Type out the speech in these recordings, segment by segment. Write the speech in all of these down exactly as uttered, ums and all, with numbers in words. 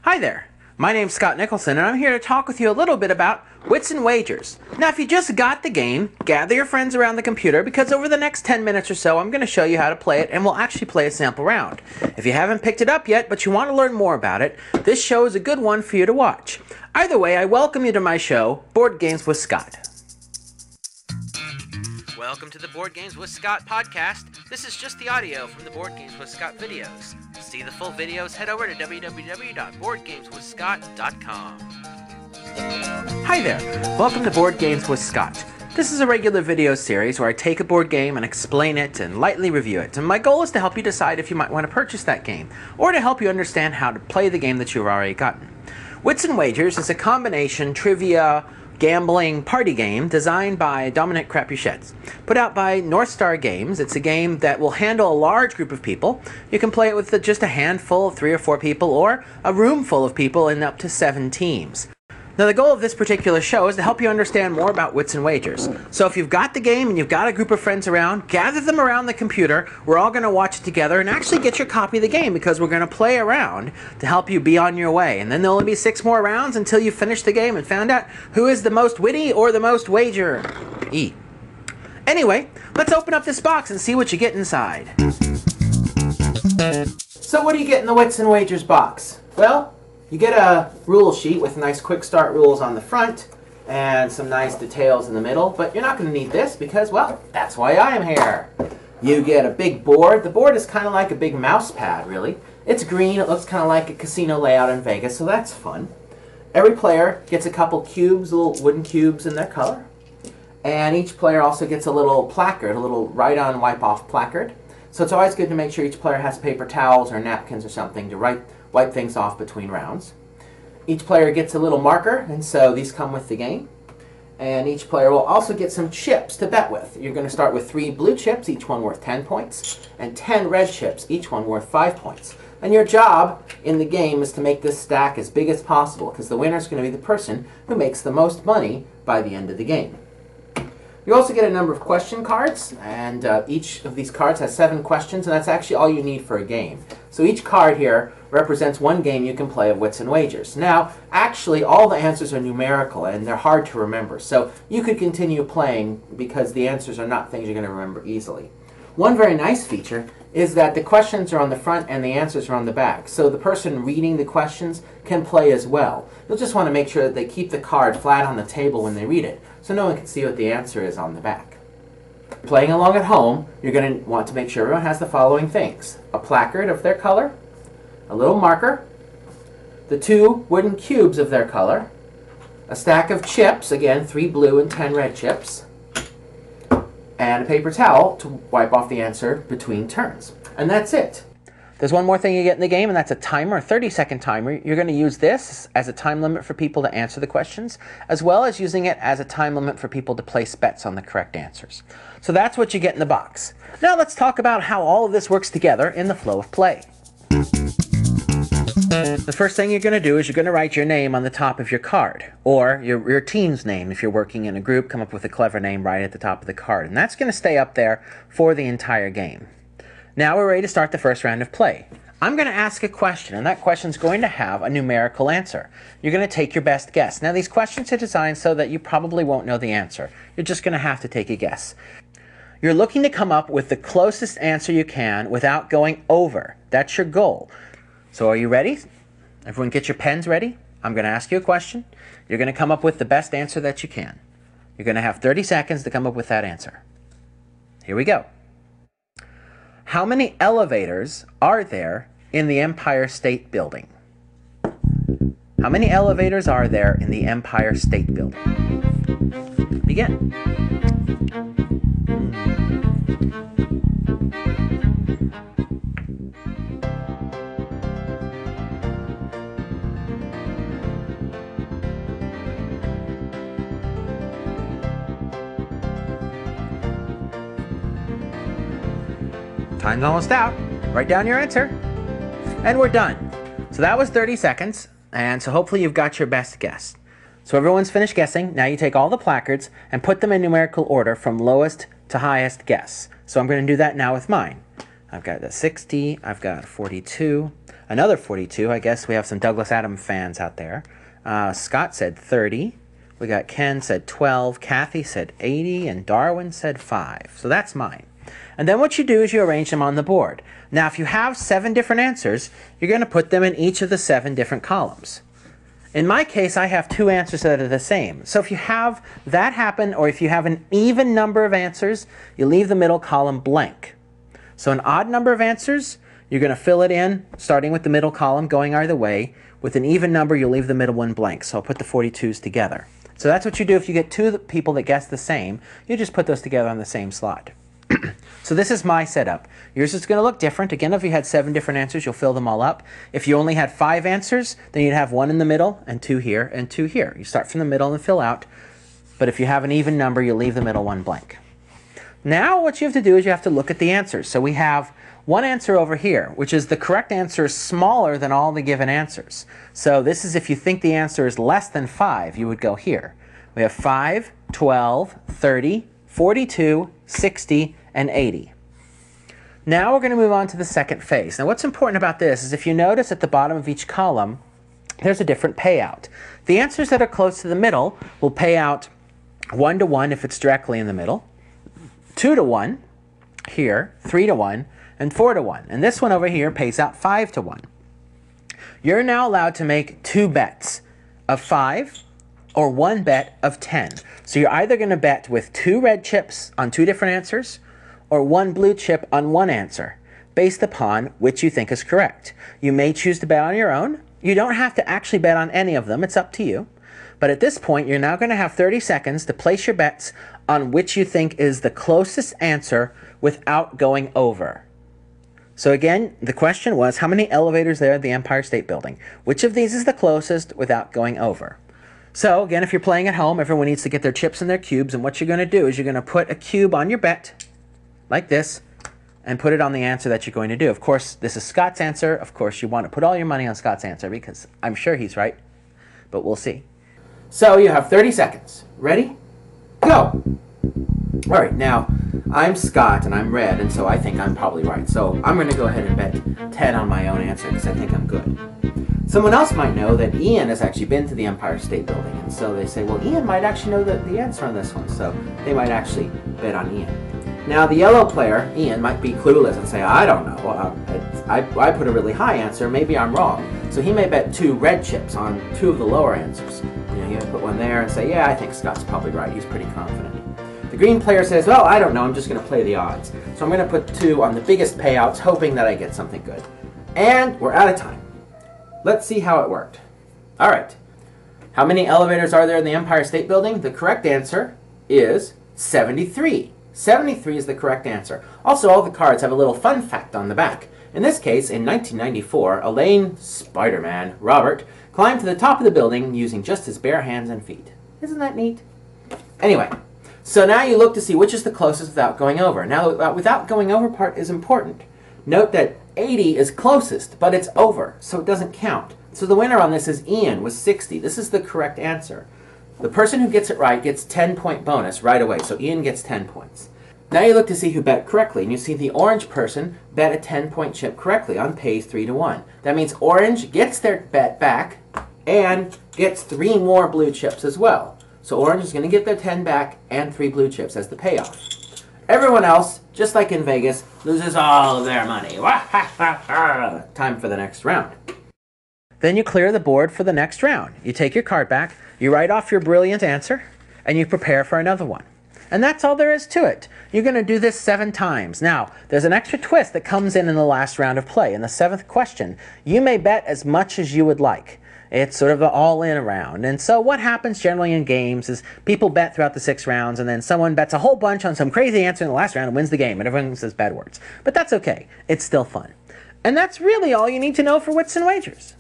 Hi there, my name's Scott Nicholson and I'm here to talk with you a little bit about Wits and Wagers. Now if you just got the game, gather your friends around the computer because over the next ten minutes or so I'm going to show you how to play it and we'll actually play a sample round. If you haven't picked it up yet but you want to learn more about it, this show is a good one for you to watch. Either way, I welcome you to my show, Board Games with Scott. Welcome to the Board Games with Scott podcast. This is just the audio from the Board Games with Scott videos. To see the full videos, head over to w w w dot board games with scott dot com. Hi there, welcome to Board Games with Scott. This is a regular video series where I take a board game and explain it and lightly review it. And my goal is to help you decide if you might want to purchase that game, or to help you understand how to play the game that you've already gotten. Wits and Wagers is a combination trivia gambling party game designed by Dominic Crapuchettes. Put out by North Star Games, it's a game that will handle a large group of people. You can play it with just a handful of three or four people or a room full of people in up to seven teams. Now the goal of this particular show is to help you understand more about Wits and Wagers. So if you've got the game and you've got a group of friends around, gather them around the computer. We're all going to watch it together and actually get your copy of the game because we're going to play around to help you be on your way. And then there'll only be six more rounds until you finish the game and found out who is the most witty or the most wager-y. Anyway, let's open up this box and see what you get inside. So what do you get in the Wits and Wagers box? Well, you get a rule sheet with nice quick start rules on the front and some nice details in the middle, but you're not going to need this because, well, that's why I am here. You get a big board. The board is kind of like a big mouse pad, really. It's green. It looks kind of like a casino layout in Vegas, so that's fun. Every player gets a couple cubes, little wooden cubes in their color, and each player also gets a little placard, a little write-on, wipe-off placard. So it's always good to make sure each player has paper towels or napkins or something to write wipe things off between rounds. Each player gets a little marker, and so these come with the game. And each player will also get some chips to bet with. You're going to start with three blue chips, each one worth ten points, and ten red chips, each one worth five points. And your job in the game is to make this stack as big as possible, because the winner is going to be the person who makes the most money by the end of the game. You also get a number of question cards, and uh, each of these cards has seven questions, and that's actually all you need for a game. So each card here represents one game you can play of Wits and Wagers. Now, actually, all the answers are numerical, and they're hard to remember. So you could continue playing because the answers are not things you're going to remember easily. One very nice feature is that the questions are on the front and the answers are on the back. So the person reading the questions can play as well. You'll just want to make sure that they keep the card flat on the table when they read it, so no one can see what the answer is on the back. Playing along at home, you're going to want to make sure everyone has the following things: a placard of their color, a little marker, the two wooden cubes of their color, a stack of chips, again, three blue and ten red chips, and a paper towel to wipe off the answer between turns. And that's it. There's one more thing you get in the game, and that's a timer, a thirty second timer. You're going to use this as a time limit for people to answer the questions, as well as using it as a time limit for people to place bets on the correct answers. So that's what you get in the box. Now let's talk about how all of this works together in the flow of play. The first thing you're going to do is you're going to write your name on the top of your card, or your, your team's name. If you're working in a group, come up with a clever name right at the top of the card, and that's going to stay up there for the entire game. Now we're ready to start the first round of play. I'm going to ask a question, and that question is going to have a numerical answer. You're going to take your best guess. Now these questions are designed so that you probably won't know the answer. You're just going to have to take a guess. You're looking to come up with the closest answer you can without going over. That's your goal. So are you ready? Everyone get your pens ready. I'm going to ask you a question. You're going to come up with the best answer that you can. You're going to have thirty seconds to come up with that answer. Here we go. How many elevators are there in the Empire State Building? How many elevators are there in the Empire State Building? Begin. Time's almost out. Write down your answer. And we're done. So that was thirty seconds, and so hopefully you've got your best guess. So everyone's finished guessing. Now you take all the placards and put them in numerical order from lowest to highest guess. So I'm going to do that now with mine. I've got a sixty, I've got a forty-two, another forty-two. I guess we have some Douglas Adams fans out there. Uh, Scott said thirty. We got Ken said twelve. Kathy said eighty. And Darwin said five. So that's mine. And then what you do is you arrange them on the board. Now, if you have seven different answers, you're going to put them in each of the seven different columns. In my case, I have two answers that are the same. So if you have that happen, or if you have an even number of answers, you leave the middle column blank. So an odd number of answers, you're going to fill it in, starting with the middle column, going either way. With an even number, you'll leave the middle one blank. So I'll put the forty-twos together. So that's what you do if you get two people that guess the same. You just put those together on the same slot. So this is my setup. Yours is going to look different. Again, if you had seven different answers, you'll fill them all up. If you only had five answers, then you'd have one in the middle and two here and two here. You start from the middle and fill out. But if you have an even number, you leave the middle one blank. Now what you have to do is you have to look at the answers. So we have one answer over here, which is the correct answer is smaller than all the given answers. So this is if you think the answer is less than five, you would go here. We have five, twelve, thirty, forty-two, sixty, and eighty. Now we're going to move on to the second phase. Now what's important about this is if you notice at the bottom of each column, there's a different payout. The answers that are close to the middle will pay out one to one if it's directly in the middle, two to one here, three to one, and four to one. And this one over here pays out five to one. You're now allowed to make two bets of five or one bet of ten. So you're either going to bet with two red chips on two different answers or one blue chip on one answer, based upon which you think is correct. You may choose to bet on your own. You don't have to actually bet on any of them. It's up to you. But at this point, you're now going to have thirty seconds to place your bets on which you think is the closest answer without going over. So again, the question was, how many elevators there at the Empire State Building? Which of these is the closest without going over? So again, if you're playing at home, everyone needs to get their chips and their cubes. And what you're going to do is you're going to put a cube on your bet, like this, and put it on the answer that you're going to do. Of course, this is Scott's answer. Of course, you want to put all your money on Scott's answer because I'm sure he's right, but we'll see. So you have thirty seconds. Ready? Go! All right, now, I'm Scott, and I'm red, and so I think I'm probably right. So I'm going to go ahead and bet ten on my own answer because I think I'm good. Someone else might know that Ian has actually been to the Empire State Building, and so they say, well, Ian might actually know the, the answer on this one, so they might actually bet on Ian. Now, the yellow player, Ian, might be clueless and say, I don't know. Uh, I, I put a really high answer. Maybe I'm wrong. So he may bet two red chips on two of the lower answers. You know, he might put one there and say, yeah, I think Scott's probably right. He's pretty confident. The green player says, well, I don't know. I'm just going to play the odds. So I'm going to put two on the biggest payouts, hoping that I get something good. And we're out of time. Let's see how it worked. All right. How many elevators are there in the Empire State Building? The correct answer is seventy-three. seventy-three is the correct answer. Also, all the cards have a little fun fact on the back. In this case, in nineteen ninety-four, Elaine Spider-Man Robert climbed to the top of the building using just his bare hands and feet. Isn't that neat? Anyway, so now you look to see which is the closest without going over. Now, the without going over part is important. Note that eighty is closest, but it's over, so it doesn't count. So the winner on this is Ian with sixty. This is the correct answer. The person who gets it right gets ten point bonus right away, so Ian gets ten points. Now you look to see who bet correctly, and you see the orange person bet a ten point chip correctly on pays three to one. That means orange gets their bet back and gets three more blue chips as well. So orange is going to get their ten back and three blue chips as the payoff. Everyone else, just like in Vegas, loses all of their money. Time for the next round. Then you clear the board for the next round. You take your card back, you write off your brilliant answer, and you prepare for another one. And that's all there is to it. You're going to do this seven times. Now, there's an extra twist that comes in in the last round of play. In the seventh question, you may bet as much as you would like. It's sort of an all-in round. And so what happens generally in games is people bet throughout the six rounds, and then someone bets a whole bunch on some crazy answer in the last round and wins the game, and everyone says bad words. But that's okay. It's still fun. And that's really all you need to know for Wits and Wagers.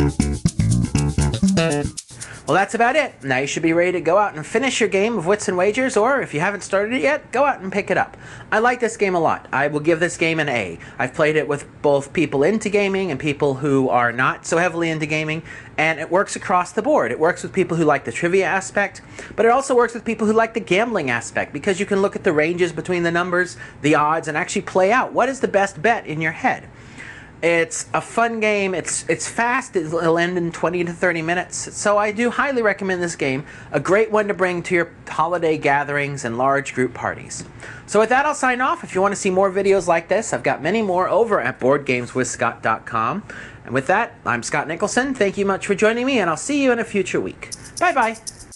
Well, that's about it. Now you should be ready to go out and finish your game of Wits and Wagers, or if you haven't started it yet, go out and pick it up. I like this game a lot. I will give this game an A. I've played it with both people into gaming and people who are not so heavily into gaming, and it works across the board. It works with people who like the trivia aspect, but it also works with people who like the gambling aspect, because you can look at the ranges between the numbers, the odds, and actually play out what is the best bet in your head. It's a fun game. It's it's fast. It'll end in twenty to thirty minutes. So I do highly recommend this game. A great one to bring to your holiday gatherings and large group parties. So with that, I'll sign off. If you want to see more videos like this, I've got many more over at board games with scott dot com. And with that, I'm Scott Nicholson. Thank you much for joining me, and I'll see you in a future week. Bye-bye.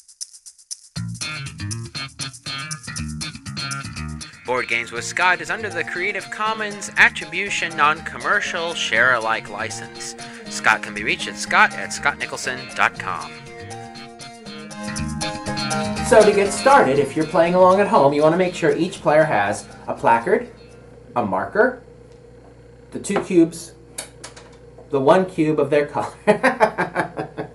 Board Games with Scott is under the Creative Commons Attribution Non-Commercial Share-alike license. Scott can be reached at scott at scott nicholson dot com. So to get started, if you're playing along at home, you want to make sure each player has a placard, a marker, the two cubes, the one cube of their color.